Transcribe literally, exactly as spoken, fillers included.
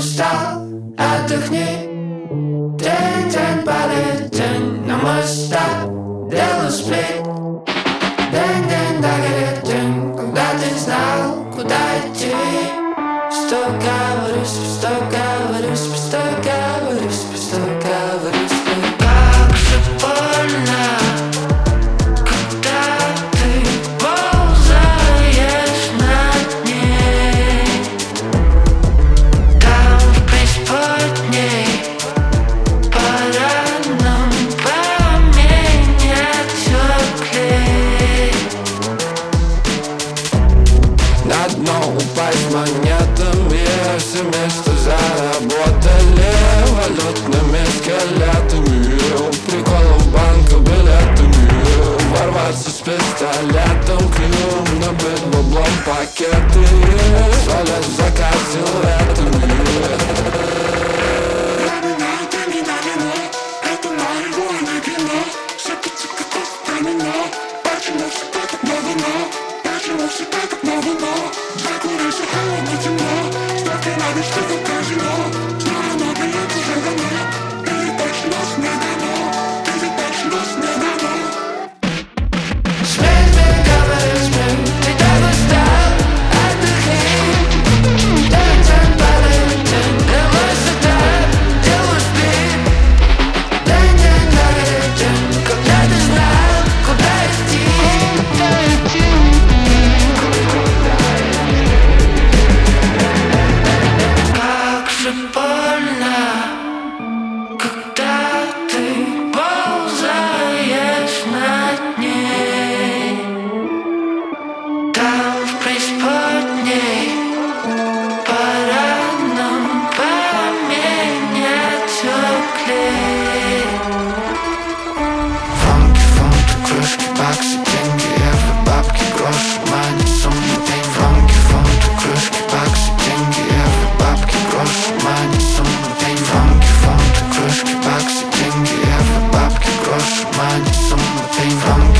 устал, отдохни. День, день падает тень на моста, делаю сплит. День, день догорит день, когда ты знал, куда идти. Что говоришь, что говоришь, что говоришь, что говоришь. Как же больно, когда ты ползаешь над ней. Там в преисподней пора нам поменять клей. На дно упасть монетами, все места заработали валютными скелетами. Приколов банка билетами, ворваться с пистолетом к ним, набить баблом пакеты, свалять заказ силуэтами. Это моего не кино, сыпется как домино. Почему всегда так давно? Почему всегда так давно? Закурился холодно темно, ставки на мечты как казино. Знаю, но билет уже давно, передать нас не дано, передать нас не дано. Смей, смей, говори, смей, ты так устал, отдохни. День, день падает тень, на высота, делаю сплит. День, день догорит день, когда ты знал, куда идти. Как же больно, когда ты ползаешь над ней. Там в преисподней пора нам поменять клей. Фанки, фунты, кружки, баксы, деньги, евро, бабки, гроши, мани, суммы, день. Фанки, фунты, кружки, баксы, деньги, евро, бабки, гроши, мани, суммы, день. Фанки, фунты, кружки, баксы, деньги, евро, бабки, гроши, мани, суммы, день.